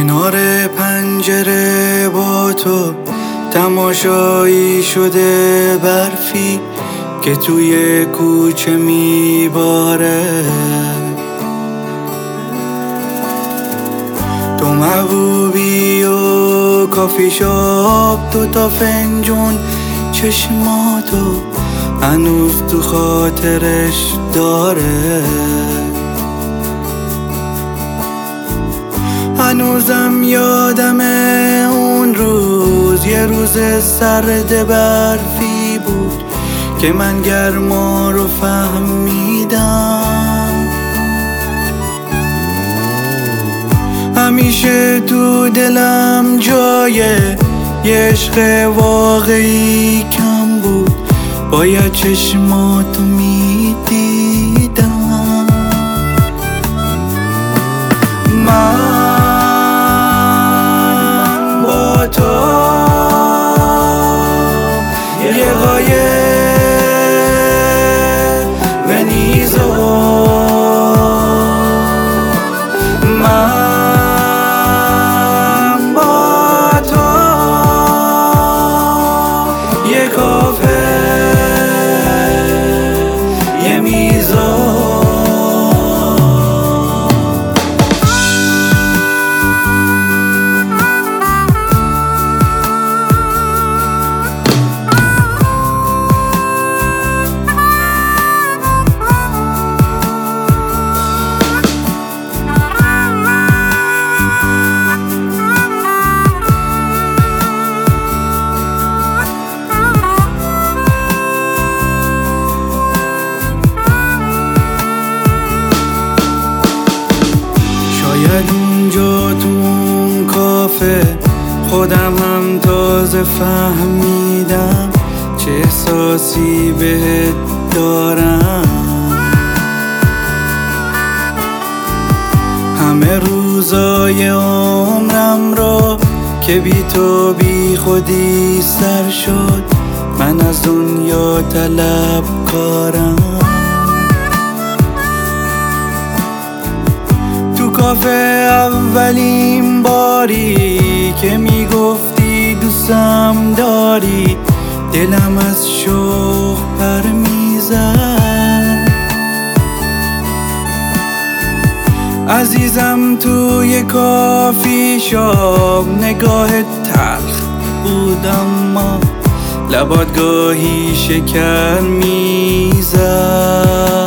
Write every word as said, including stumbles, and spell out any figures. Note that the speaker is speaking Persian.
کنار پنجره با تو تماشایی شده برفی که توی کوچه میباره. تو محبوبی و کافی شاپ، دو تا فنجون چشماتو هنوز تو خاطرش داره. هنوزم یادمه اون روز، یه روز سرد برفی بود که من گرما رو فهمیدم. همیشه تو دلم جای یه عشق واقعی کم بود، باید چشماتو میدیدم. من با تو یه قایق ونیزو، من با تو یه کافه یه میزو. شاید اونجا تو اون کافه خودم هم تازه فهمیدم چه احساسی بهت دارم. همه روزای عمرم رو که بی تو بی خودی سر شد، من از دنیا طلبکارم. کافه اولین باری که میگفتی دوستم داری، دلم از شوق پر میزد. عزیزم توی کافی شاپ نگاهت تلخ بود، اما لبات گاهی شکر میزد.